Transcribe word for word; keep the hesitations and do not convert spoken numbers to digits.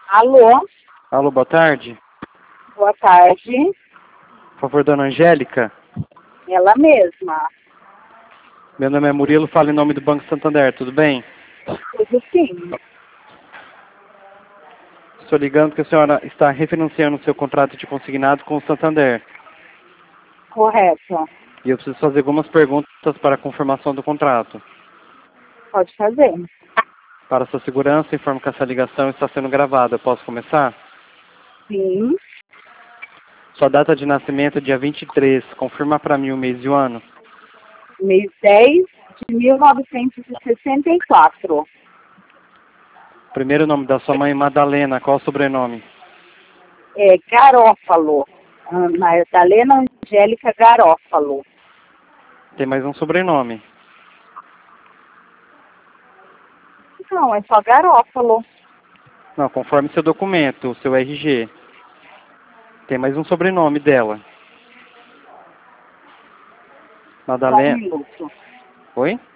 Alô? Alô, boa tarde. Boa tarde. Por favor, dona Angélica. Ela mesma. Meu nome é Murilo, falo em nome do Banco Santander, tudo bem? Tudo sim. Estou ligando porque a senhora está refinanciando o seu contrato de consignado com o Santander. Correto. E eu preciso fazer algumas perguntas para a confirmação do contrato. Pode fazer. Para sua segurança, informo que essa ligação está sendo gravada. Eu posso começar? Sim. Sua data de nascimento é dia vinte e três. Confirma para mim o mês e o ano. Mês dez de mil novecentos e sessenta e quatro. Primeiro nome da sua mãe, Madalena. Qual o sobrenome? É Garófalo. Ah, Madalena Angélica Garófalo. Tem mais um sobrenome. Não, é só Garófalo. Não, conforme seu documento, seu R G. Tem mais um sobrenome dela. Só um Madalena. minuto. Oi?